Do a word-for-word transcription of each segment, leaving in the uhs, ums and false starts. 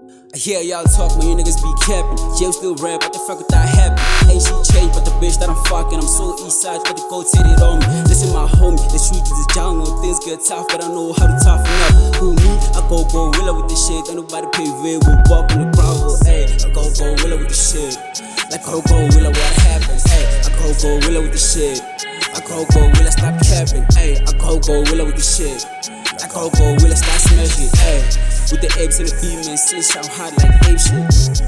I hear y'all talk, man, you niggas be capping. Jail still rap, what the fuck would that happen? Ain't she changed, but the bitch that I'm fucking, I'm so east side, but the gold tatted on me. Listen, my homie, the street is a jungle, things get tough, but I know how to toughen up. Who me? I go go gorilla with the shit, ain't nobody pay real, we walk in the gravel, ayy. I go go gorilla with the shit, like go go gorilla, what happens, ayy. I go go gorilla with the shit, I go go gorilla, stop capping, ayy. I go go gorilla with the shit, I go go gorilla, stop smashing, ayy. With the apes and the females, sit sound hot like ape shit.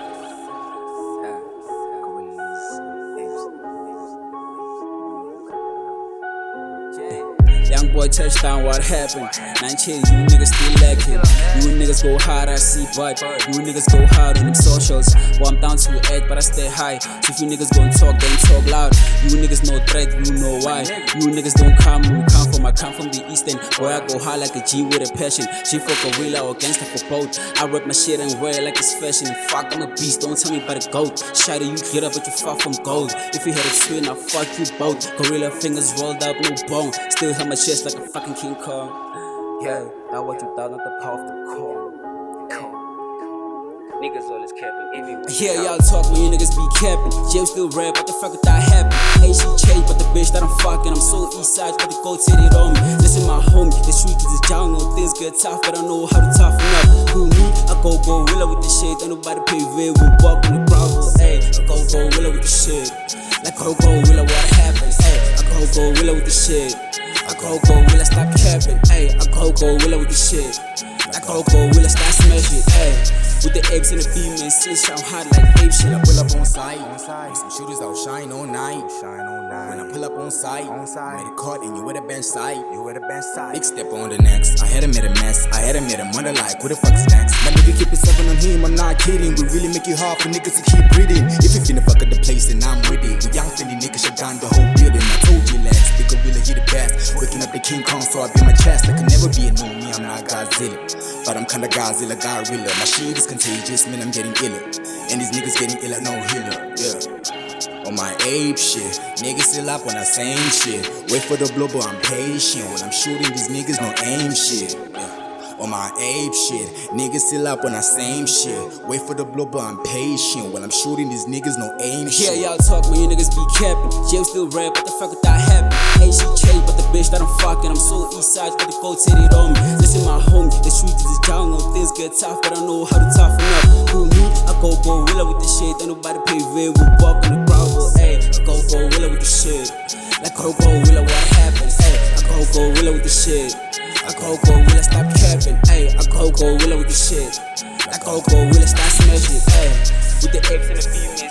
Young boy touchdown, what happened? Nine chains, you niggas still lacking. You niggas go hard, I see, but you niggas go hard on them socials. Well, I'm down to eight, but I stay high. So if you niggas gon' talk, then talk loud. You niggas no threat, you know why. You niggas don't come, you come from, I come from the east end. Boy, I go hard like a G with a passion. She for gorilla or gangster for both. I rep my shit and wear it like it's fashion. Fuck, I'm a beast, don't tell me about a goat. Shady, you get up, but you fuck from gold. If you had a twin, I'll fuck you both. Gorilla fingers rolled up, no bone. Still have my chest like a fucking King Kong. Yeah, that what you thought, not the power of the core. Niggas always capping everywhere. I hear y'all talk, man, you niggas be capping. Jail still rap, what the fuck would that happen? Ain't she changed, but the bitch that I'm fucking, I'm so east side, but the gold tatted on me. Listen, my homie, the street is a jungle, things get tough, but I know how to toughen up. Who me? I go go gorilla with the shit, ain't nobody pay real, we walk in the gravel, ayy. I go go gorilla with the shit, like go go gorilla, what happens, ayy. I go go gorilla with the shit, I go go gorilla, stop capping, ayy. I go go gorilla with the shit, I go go gorilla, stop smashing, ayy. With the apes and the females, sit sound hot like ape shit. When I pull up on site, on site. Some shooters out shine all night, shine all night. When I pull up on site, on site. Made a cut and you at the bench side, you at the bench side. Big step on the next. I had him at a mess, I had him at a wonder like, what the fuck's next? My nigga keep it seven on him, I'm not kidding. We really make it hard for niggas to keep breathing. If you finna fuck up the place, then I'm with it. We young finny niggas shut down the whole building. I told you last, the gorilla he the best. Waking up the King Kong, so I beat my chest. I can never be a no me, I'm not Godzilla, but I'm kinda Godzilla, gorilla. My shit is contagious, man, I'm getting iller. And these niggas getting iller, no healer, yeah. On my ape shit, niggas still up on the same shit. Wait for the blow, but I'm patient. When I'm shooting these niggas, no aim shit, yeah. On my ape shit, niggas still up on the same shit. Wait for the blow, but I'm patient. When I'm shooting these niggas, no aim shit. Yeah, y'all talk, man, you niggas be capping. Jail still rap, what the fuck would that happen? Ain't she changed, but the bitch that I'm fucking, I'm so east side, but the gold tatted on me. Listen, my homie, the street is a jungle, things get tough, but I know how to toughen up. Who me? I go go gorilla with the shit, ain't nobody pay real, we walk in the gravel, ayy. I go go gorilla with the shit, like go go gorilla, what happens, ayy. I go go gorilla with the shit, I go go gorilla, stop capping, ayy. I go go gorilla with the shit, I go go gorilla, stop smashing, ayy. With the apes and the females.